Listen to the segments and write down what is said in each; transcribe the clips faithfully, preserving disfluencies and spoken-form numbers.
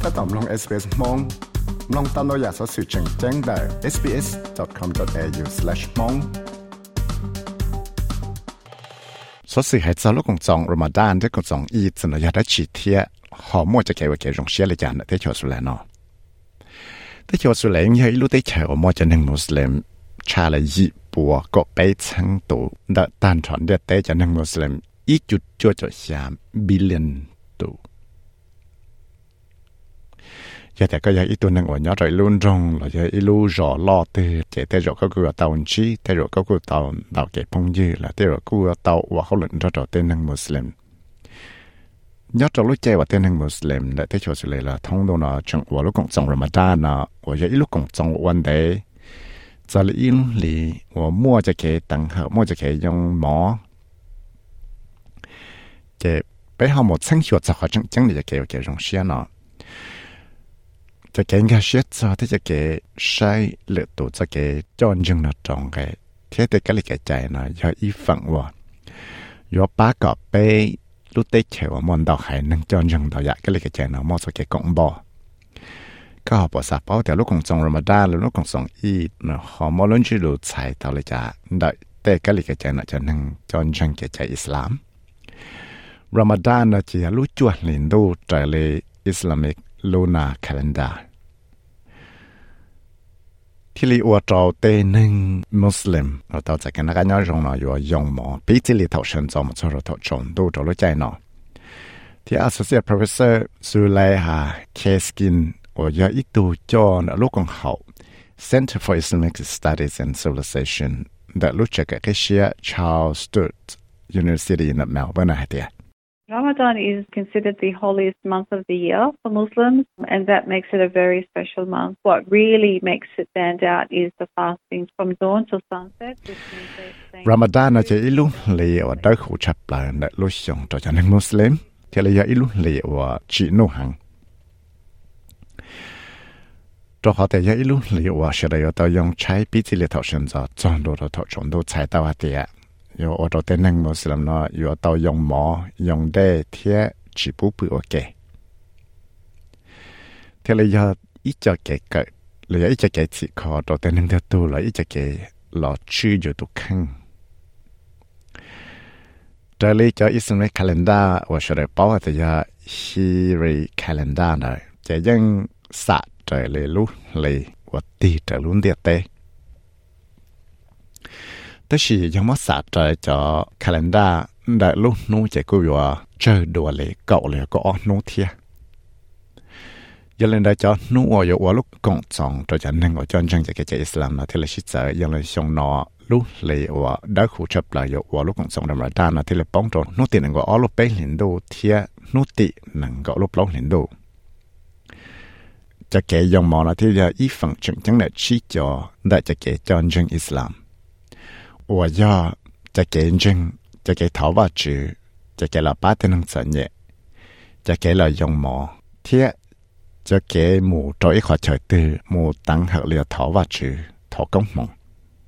ก็ตอมลง เอส บี เอส มองลองตามเราอยากสอสื่อแจ้งแจ้งได้ เอส บี เอส ดอท คอม ดอท เอ ยู สแลช มองสอสื่อให้เจ้าลูกของจองรอมฎานที่ของจองอีสนอยากได้ฉีดเทียหอมมั่วจะเกี่ยวกับรงเชียเลยจานที่ชาวสุเลนอที่ชาวสุเลนยังรู้ได้เฉยมั่วจะหนึ่งมุสลิมชาลยีปัวก็ไปทั้งตัวดัดตันถอนเด็ดแต่จะหนึ่งมุสลิมอีจุดจ่อจ่อสามบิลเลียนตัวอยากแต่ก็อยากอีตัวหนึ่งว่าย้อนใจลุ่นรงเราจะอีลู่รอล่อเตะเจแต่เราก็กลัวเตาชีแต่เราก็กลัวเตาเตาเก็บพงยืดละแต่เรากลัวเตาว่าเขาหลุดเราเต้นหนึ่งมุสลิมย้อนใจรู้ใจว่าเต้นหนึ่งมุสลิมและที่ชวนสุเลยละท้องโดนอ่ะจังว่าลูกของจงรอมฎานนะว่าจะอีลูกของจงวันเดย์จะลีอินลีว่ามั่วจะเกยตังเหอะมั่วจะเกยยงหมอเจ็บไปหาหมดทั้งหัวจะขอจังจังเลยจะเกยเกยรงเชียเนาะจะเกยงก็เชียจะที่จะเกยใช้เหลือตัวจะเกยจอนจึงน่ะตรงเกยเทียแต่ก็เลยเกยใจนะอย่าอีฝังว่าอย่าป้าก็ไปรู้เตะเฉยว่ามันดอกหายนั่งจอนจึงดอกอยากก็เลยเกยใจนะมั่วจะเกยกงบ่ก็บอกสับเป้าแต่ลูกของจงรอมฎานหรือลูกของสองอีดเนาะหอมล้นชื่อรู้ใช้เท่าเลยจ้ะได้แต่ก็เลยเกยใจนะจะนั่งจอนจึงเกยใจอิสลามรอมฎานนะจะรู้จวดลินดูใจเลยอิสลามิกLunar Calendar ที่ลีอวดเราเตนึงมุสลิมเราต่อจากกันนักย้อนรงหน่อยอยู่ยงหมอปีที่ลีเท่าเชิญจอมชนเราเท่าชนดูเรารู้ใจหน่อที่ Associate Professor สุไลฮาเคสกินว่ายาอีตูจอนลูกของเขา Center for Islamic Studies and Civilization ได้รู้จักกับเชีย Charles Sturt University in Melbourne นะเดีย Ramadan is considered the holiest month of the year for Muslims, and that makes it a very special month. What really makes it stand out is the fasting from dawn till sunset, which means they're Ramadan là chỉ lúc lễ ở đất khu chập lại là lúc sống cho cho nên Muslim, thì là lúc lễ ở chỉ nô hàng. Cho họ thì lúc lễ ở sẽ là tao dùng trái bí chỉ lễ thọ sinh ra, chọn đồ thọ chọn đồ trái tao hạt tiệt. 有我到底能穆斯林呢？有到用毛用的贴只不不 OK。贴了要一只给个，了要一只给只靠到底能得多了，一只给老区就都坑。这里叫 Islamic calendar， 我说的包的叫 Hijri calendar 呢，这样杀这里路里我地这路的的。แต่สิยังไม่สาใจจะคาเลนดาร์ได้ลูกนู้จะกูว่าเจอดัวเลยเก่าเลยก็อ้อนู้เทียยังเลยได้จะนู้ว่าว่าลูกกงจองตัวจะนึ่งว่าจนจังจะเกิดอิสลามนะที่เราชิดใจยังเลยส่งนอลูกเลยว่าได้ขู่จับเลยว่าลูกกงจองธรรมดานะที่เราป้องตัวนู้ติหนึ่งก็อ้อลูกไปเห็นดูเทียนู้ติหนึ่งก็ลูกเล่าเห็นดูจะเกิดยังมองนะที่จะอีฝั่งจังจังเนี่ยชี้จอได้จะเกิดจนจังอิสลาม我要จะเกณฑ์จึงจะเกณฑ์ถาวรจือจะเกณฑ์เราป้าเต็นงสัญญาจะเกณฑ์เรายงหมอเทียจะเกณฑ์หมู่โดยขอเฉยตือหมู่ตั้งหักเรือถาวรจือถอกงมง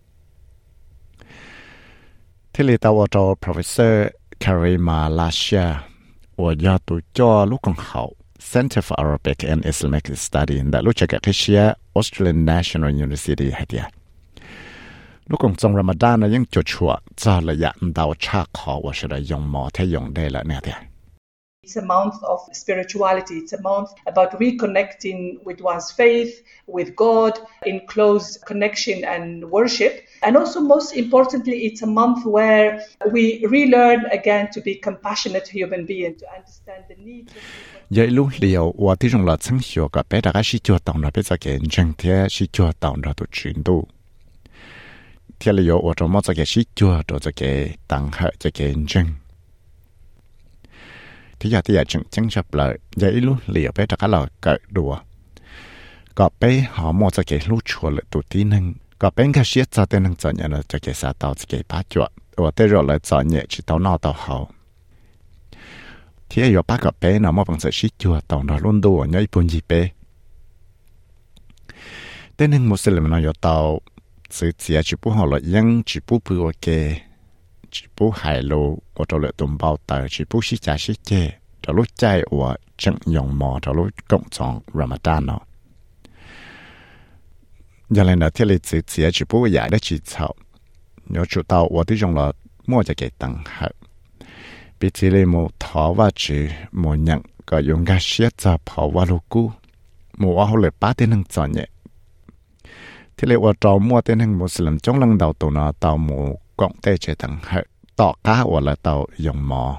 ที่ลีตาวโต Professor Karima Lasha 我要读教ลูกของเขา Center for Arabic and Islamic Studies ได้รู้จักกับเชีย Australian National University ให้เดียลูกของจงรอมฎานนะยังจุดชัวจะระยะดาวชาขอว่าจะยงหมอที่ยงได้ละเนี่ยเดีย It's a month of spirituality. It's a month about reconnecting with one's faith, with God, in close connection and worship. And also, most importantly, it's a month where we relearn again to be compassionate human beings, to understand the needs of people. ยายลูกเลี้ยวว่าที่จงหลัดทั้งชัวกับเป๊ะแต่ก็ชิจัวตองเราเป็นสักเกณฑ์จังเทียชิจัวตองเราตุชินดูเที่ยวอยู่ว่าเราไม่จะเกิดชิจัวเราจะเกิดตั้งเหตุจะเกิดจังที่อยากที่อยากจังจังจับเลยยายลูกเหลียวไปแต่ก็เราเกิดดัวก็ไปหอมจะเกิดลูกชัวเลยตัวที่หนึ่งก็เป็นแค่เสียใจแต่หนึ่งจอนเนี่ยจะเกิดสาตาวจะเกิดป้าจัวว่าแต่เราเลยจอนเนี่ยชิตาวนอตาวเขาที่อยู่ป้าก็ไปนะมั่วบังเสชิจัวตอนเราลุ้นดูเนี่ยญี่ปุ่นจีไปแต่หนึ่งมุสลิมนะอยู่ตาวสื่อเสียจิบุหัวเรายังจิบุพูโอเคจิบุหายโลว่าเราเลยตุ่มเบาตาจิบุชิจ่าชิเจจะรู้ใจว่า chừng dùng mò cho lúc công trong Ramadan nó giờ này là thiết lập chỉ chỉ chỉ bố giải để chỉ sau nhớ chủ tàu tôi dùng là mua cho cái tăng hợp bị chỉ là một thọ và chỉ một nhận có dùng cái siết cho跑qua lô cũ một hoa hồi ba tên hàng chọn nhẹ thiết lập trò mua tên hàng Muslim trong lần đầu tụi nó tàu một quặng tê chế tăng hợpต่อก้าวว่าเรายงมอ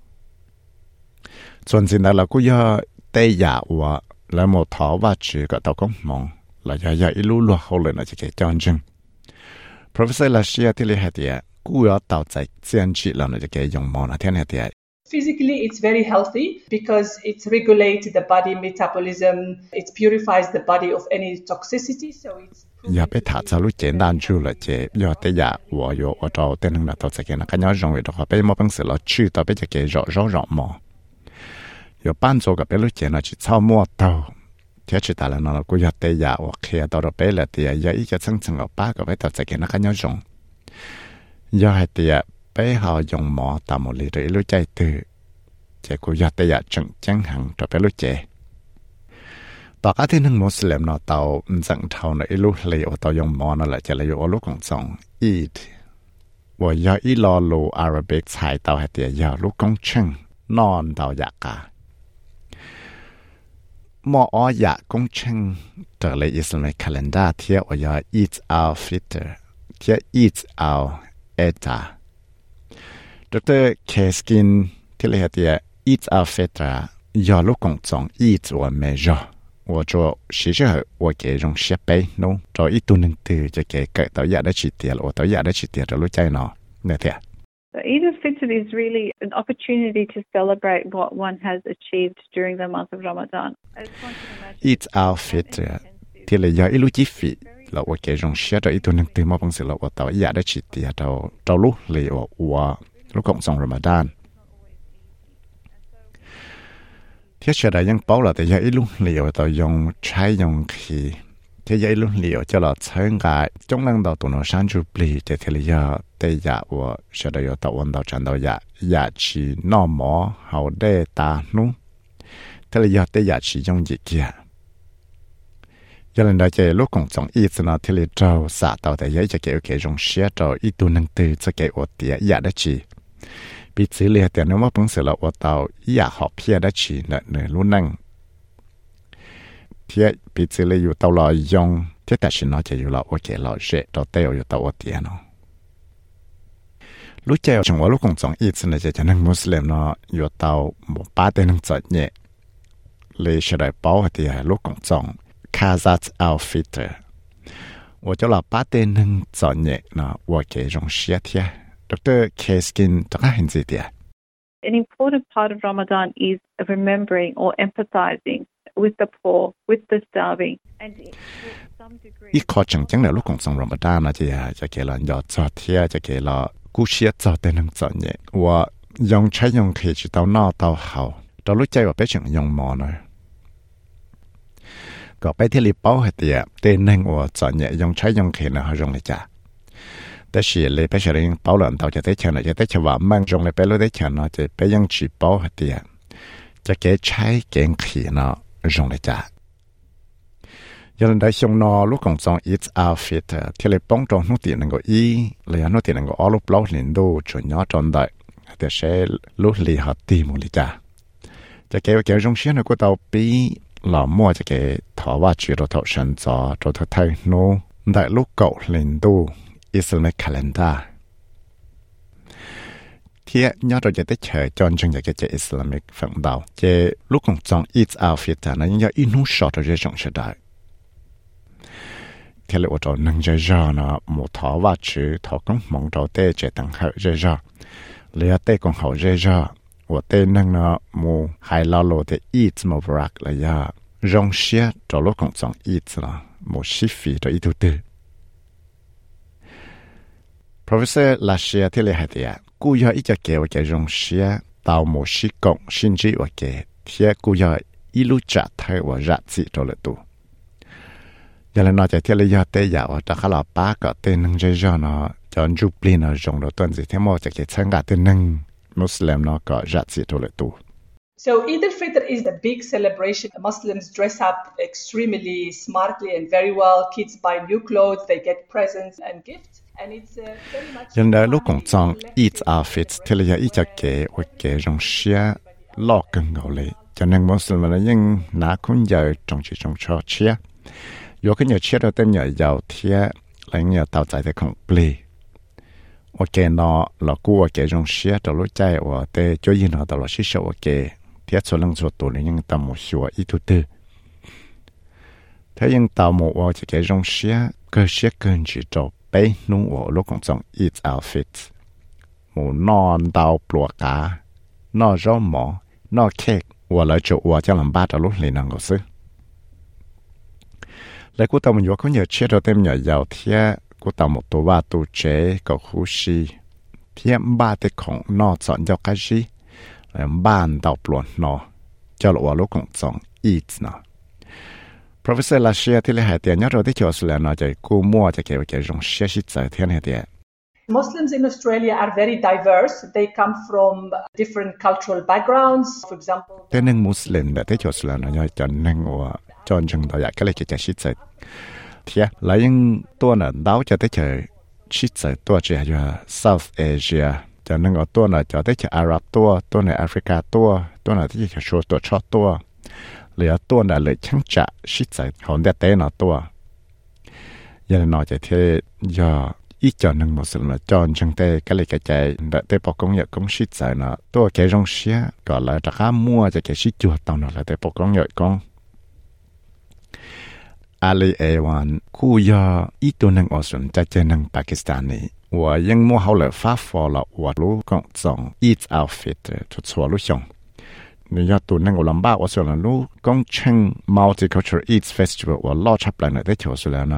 ส่วนสิ่งนั้นเราก็ย่อเตยยาว่าแล้วหมดท้อว่าชื่อก็ต้องก้มองเราจะย่ออีลู่ลัวเขาเลยนะจะเกี่ยจอนจึง Professor ลาเชียที่เรียกเดียกูย่อต่อใจเจียนจีเราเนี่ยจะเกี่ยยงมอนะที่นี่เดีย Physically, it's very healthy because it regulates the body metabolism, it purifies the body of any toxicity, so it's giờ bé thả cho lúc简单住了姐要得呀我有我找电能的到这个那个要认为的话被没本事了去到被这个绕绕绕嘛有帮助个别lúc简呢去操摸到贴去打了那个要得呀我看到了被了的要一个层层个八个被到这个那个要用要还的被好用嘛到某里的一路在的这个要得呀正正行到别lúc姐ต่อการที่หนึ่งมุสลิมเนาะเตาจังเท่าในลูกเลยว่าเตายงมอนั่นแหละจะเลยว่าลูกของจงอีดว่าอยาอีลอลูอาราบิกใช้เตาให้เตียยาลูกของเชิงนอนเตาอยากกะมออ้อยากของเชิงแต่เลยอิสลามคัลเลนดาเทียว่าอยาอีดอัลฟิตรเทียอีดอัลเอตาดรเคสกินที่เลยเตียอีดอัลฟิตรยาลูกของจงอีดว่าเมจอ我做实际上我给用设备喏，做一度能得就给给到亚的起点了，我到亚的起点的路在哪？那天。 So Eid al-Fitr is really an opportunity to celebrate what one has achieved during the month of Ramadan. Eid al-Fitr ที่เลย要一路积费，了我给用设到一度能得么方式了，我到亚的起点到到路里我我路共送 Ramadan。ที่เชื่อได้ยังเป้าละแต่ยังอีลุ่นเหลียวต่อยงใช้ยงขีที่ยังอีลุ่นเหลียวจะหลอดเชิงกายจงลังดาวตัวโนชันจูปลีจะเทลียแต่ยาว่าเชื่อได้ยตะวันดาวจันดาวยายาชีนอหมอเฮาได้ตานุเทลียแต่ยาชียงยิกยายันได้เจลูกของจงอีสนาเทลีเจ้าสาดาวแต่ยังจะเกี่ยวกับจงเชื่อเจ้าอีตัวนังตือจะเกี่ยวกับเตียยาได้ชีปีซื้อเลียแต่นึกว่าเพิ่งเสร็จแล้วว่าเตาอยากหอบเพียได้ฉีเนเนรุ่นนั่งเทียปีซื้อเลยอยู่เตาลอยยงเทียแต่ฉันน้อยจะอยู่เราโอเคเราเจ็ดเราเตาอยู่เตาเตียนรู้ใจจังว่าลูกของจงอีสเนี่ยจะจะนั่งมุสลิมเนาะอยู่เตาหมู่ป้าเตนั่งจัดเนี่ยเลยเฉลยเป้าเตียลูกของจงคาซัตอัลฟิตร์ว่าจะเราป้าเตนั่งจัดเนี่ยเนาะว่าเกยงเชียเทียDoctor Keskin ตระหันสิเดีย An important part of Ramadan is remembering or empathizing with the poor, with the starving, and to some degree. อีกข้อจังจังเลยลูกของสงรอมฎอนนะจะจะเกลันยอดจอเทียจะเกลอกู้เชียจอเต็นจอเนี่ยว่ายงใช้ยงเขยจุดเต้านอเต้าเฮาเรารู้ใจว่าเป็นจังยงมอเนาะก็ไปที่ริเป้าให้เตียเต้นนั่งว่าจอเนี่ยยงใช้ยงเขยนะฮะจงเลยจ้ะแต่เสียเลยไปเฉลี่ยเป้าหลังเราจะได้เชิญจะได้เฉว่ามั่งจงเลยไปรู้ได้เชิญเนาะจะไปยังฉีเป้าให้เตียจะเกใช้เก่งขี่เนาะจงเลยจ้ะยันได้ชงนอลูกของจงอีทอัลฟิตที่เลยป้องจงนุ่งตีนังก็อีเลยนุ่งตีนังก็อลูกเล่าหลินดูจนยอดจนได้แต่ใช้ลูกลีหัดตีมุลิจ้ะจะเกว่าเกจงเชียนก็ตัวปีหล่อมั่วจะเกถอว่าจีโรทชันจอโรทไทยโนได้ลูกเก่าหลินดูอิสลามคัลเลนดาเที่ยยอดเราจะได้เฉยจนจึงอยากจะเจออิสลามิกฝั่งดาวเจลูกของจงอีทอัลฟิตนั้นยังอินุชอตเราจะจงเฉยได้เที่ยเลยว่าเราหนึ่งเจอจ้านะหมู่ท้อว่าชื่อท้อกงมองเราเตะเจตังเหเจอจ้าเลี้ยเตะกงเหเจอจ้าว่าเตะนั่งนะหมู่ไฮลาโลเตอีทมาบรักเลยาจงเชียเราลูกของจงอีทนะหมู่ชิฟีเราอีตุตือProfessor ลาเชียที่เลยให้เดียกูอยากอีจะเกี่ยวกับจงเชียตาวโมชิกงชินจีว่าเกเทียกูอยากอีลูจัดไทยว่ารัจิตัวละตัวยันเลยนอกจากที่เลยอยากเตยว่าแต่ข้าเราป้าก็เตนึงเจจเนาะจนจูปลีนจงเราต้นสิที่มอจะเกี่ยวกับเชิงกับเตนึงมุสลิมเนาะก็รัจิตัวละตัว So Eid al-Fitr is a big celebration. Muslims dress up extremely smartly and very well. Kids buy new clothes, they get presents and gifts. And it's uh, very much... Dân đời lúc còn chọn Eid outfit thì là ý cho kể hoặc kể rong xia lo cưng ngầu lệ. Cho nên Muslim là những nã cũng giờ trong chỉ trong cho chia. Dù cái nhà chia đầu tiên nhà giàu thì là nhà tàu chạy thì không bì. Ok nó là cú ok rong xia đầu lúc chạy và để cho yên nó đầu là xí sầu ok. Thì số lượng số tụ là những tàu một số ít thứ tư. Thế những tàu một và chỉ cái rong xia cơ xia cơn chỉ cho bé nung và lúc còn trong Eid outfit. Một non tàu bùa cá, nó rau mỏ, nó cake và lại chỗ và cho làm ba đầu lúc liền năng ngồi xứ. Lại của tàu mình có nhiều chế độ tem nhỏ giàu thì của tàu một tổ ba tổ chế có khu sĩ thì ba cái khổng nó chọn cho cái gì ba tàu bùa nó cho lộ lúc còn trong Eid nó. Professor Lashia thì lại hai tiền nhớ rồi thì cho sự là nó chạy cô mua cho cái cái rong xia xí tới thế này thì Muslims in Australia are very diverse. They come from different cultural backgrounds. For example, thế nên Muslim đã thấy cho sự là nó nhớ cho nên và cho những đó cái này cái cái xí tới thì là nhữngตัวน่ะดาวจะได้เจอชิดเจอตัวจะอยู่ South Asia จะนึกว่าตัวน่ะจะได้เจออาหรับตัวตัวในแอฟริกาตัวตัวน่ะที่จะโชว์ตัวชอบตัวเหลือตัวน่ะเลยช่างจะชิดเจอของเด็ดเต้น่ะตัวยันน่ะจะเทยาอีจอนึงมุสลิมจอนจังเต้ก็เลยกระจายแต่เต้ปกงอยากงชิดเจอน่ะตัวแกจงเสียก็เลยจะข้ามมั่วจะแกชิดจัวตอนน่ะเลยเต้ปกงอยากงAli Awan คู่ยาอีตัวหนึ่งออสเตรเลียจะเจอหนึ่งปากีสถานีว่ายังมัวเขาเลยฟ้าฟอลว่ารู้กงจง Eid outfit ทุกส่วนรู้ชงนี่ยาตัวหนึ่งอุลัมบ้าออสเตรเลียรู้กงเชิง multicultural Eid festival ว่าล่อชับเลยนะได้ที่ออสเตรเลียนะ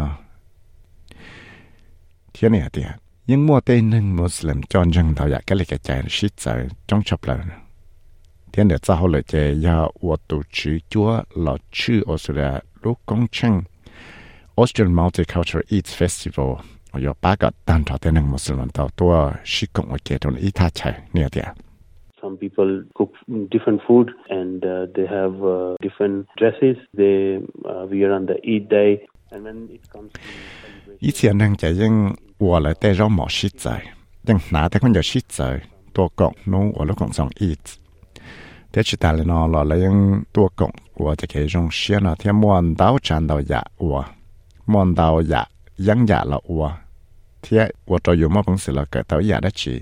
เที่ยนี่เดียยังมัวเต้หนึ่งมุสลิมจอนจังเราอยากก็เลยกระจายชิดใจจงชับเลยเที่ยนี่จะเขาเลยเจยาว่าตัวชื่อจัวเราชื่อออสเตรเลียรู้กงเชิงAustralian Multicultural Eid Festival 有八个单朝的人穆斯林到多西贡我给到一大菜那点。 Some people cook different food and uh, they have uh, different dresses they uh, wear on the Eid day. And when it comes to celebration, 以前人就用我来带上毛西仔，用拿的款就西仔多讲侬我来讲上 Eid。แต่ชิตาเลยเนาะเราเลยยังตัวกงว่าจะเกี่ยงเสียเนาะที่มวนดาวจันดาวยาวัวมวนดาวยายังยาละวัวที่ว่าตัวอยู่มาเป็นสิละเกิดตัวยาได้จี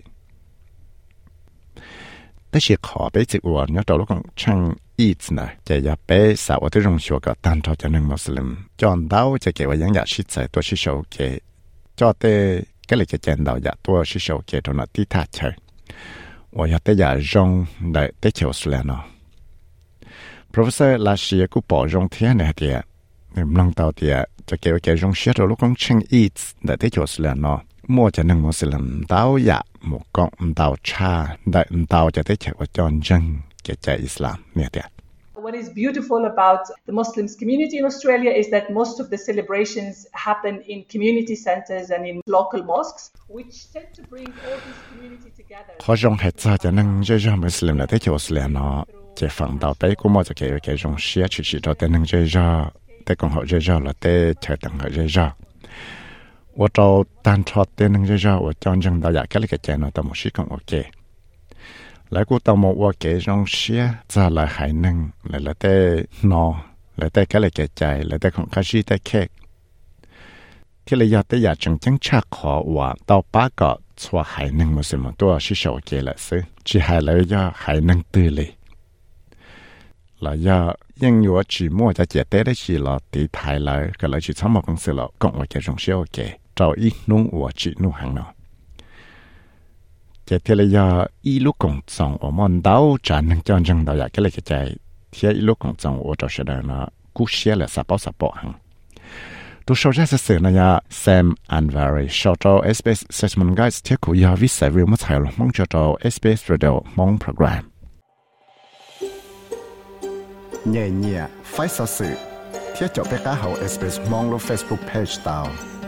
แต่ชีขอไปจิวัวเนี่ยตัวลูกของช่างอีดนะจะอย่าไปสาวที่รงชัวกับตันทอจะหนึ่งมุสลิมจอนดาวจะเกี่ยวยังยาชิดใส่ตัวชิโชเกจอเตก็เลยจะเจนดาวยาตัวชิโชเกตัวนั้นที่ท่าเชย我要得呀，用来得就是了呢。Professor 拉西古保用天呢的，你唔能到的，就叫佢用写到ลูกของเชิงอีดได้得就是了呢。莫จะนึงมุสลิมดาว呀莫讲唔到差，ได้唔到จะได้เชื่อว่าจอนจังเกี่ยวกับอิสลามเนี่ยเดีย What is beautiful about the Muslim community in Australia is that most of the celebrations happen in community centers and in local mosques, which tend to bring all this community together. เขาจงเหตุจะจะนั่งเจ้ามุสลิมเลยที่จะสเลียนเนาะจะฟัง到ไปกูมั่วจะเกี่ยวกับจงเสียชีวิตเราแต่นั่งเจ้าแต่กงเขาเจ้าเราแต่เชิดตั้งเขาเจ้าว่าเราตั้งทอดแต่นั่งเจ้าว่าจอนจังเราอยากแค่เล็กใจเนาะแต่หมดชีวิตโอเคแล้วกูต้องบอกว่าเกจงเสียจะละหายหนึ่งแล้วแล้วแต่นอแล้วแต่ก็เลยเกใจแล้วแต่ของข้าชีแต่แค่ที่เลยอยากแต่อยากจังจังชักขอว่าต่อป้าก็ชัวหายหนึ่งมุสลิมตัวชิโชเกละซึจีหายแล้วอยากหายหนึ่งตื่นเลยแล้วอยากยังอยู่ว่าจีมั่วจะเจตได้จีเราตีไทยแล้วก็เลยจีทั้งหมดเป็นสิ่งเรากงว่าเกจงเสียโอเคเจ้าอีนุ่งว่าจีนุ่งหังเนาะจะเทเลยาอีลูกกงจงว่ามันดาวจานหนึ่งจอนจังดาวอยากก็เลยจะใจเทียอีลูกกงจงว่าจะเสด็จนะกูเสียเลยสับปะสับปะหังตัวโซเชียลสื่อนะยา Sam Anvari ชอบตัว เอส บี เอส Assessment Guides ที่คุยยาวิสัยวิวมาถ่ายลงมองจอตัว เอส บี เอส Radio มองโปรแกรมเนี่ยเนี่ยไฟสื่อที่จบไปก้าเขา เอส บี เอส มองลง Facebook Page ดาว